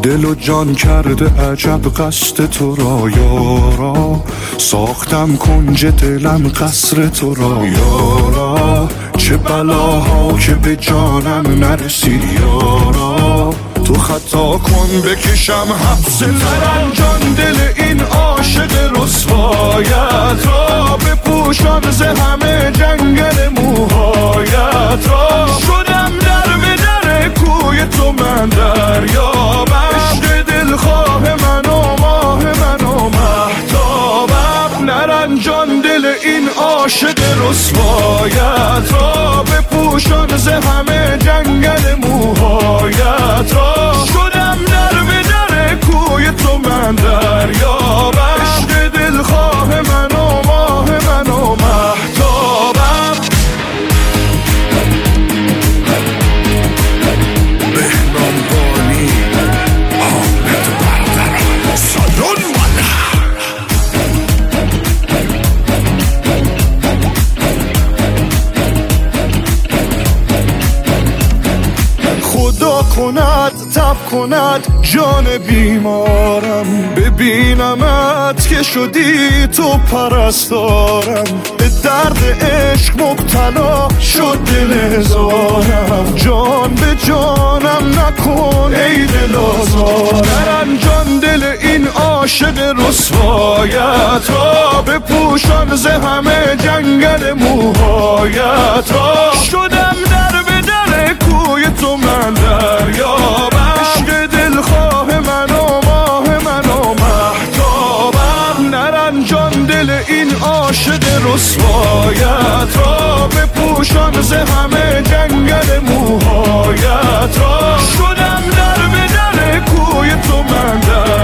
دل و جان کرده عجب قصد تو را یارا، ساختم کنج دلم قصر تو را یارا، چه بلاها که به جانم نرسید یارا، تو خطا کن بکشم حبس نرنجان دل این عاشق رسوایت را، بپوشان ز همه جنگل موهایت را، شدم در به در کوی تو من دریابم، عشق دلخواه من و ماه من و مهتابم، نرنجان دل این عاشق رسوایت را، بپوشان ز همه جنگل موهایت را، شدم در به در کوی تو من دریابم، عشق دلخواه من و ماه من و مهتابم. بهنام بانی حامد برادران سالون خدا کند تب کند جان بیمارم، ببینمت که شدی تو پرستارم، به درد عشق مبتلا شد دل هزارم، جان به جانم نکن ای دل آزارم، نرنجان دل این عاشق رسوایت را، بپوشان ز همه جنگل موهایت را، شدم در به در کوی تو من دریابم، عشق دلخواه من و ماه من و مهتابم، نرنجان دل این عاشق رسوایت را، بپوشان ز همه جنگل موهایت را، شدم در به در کوی تو من دریابم.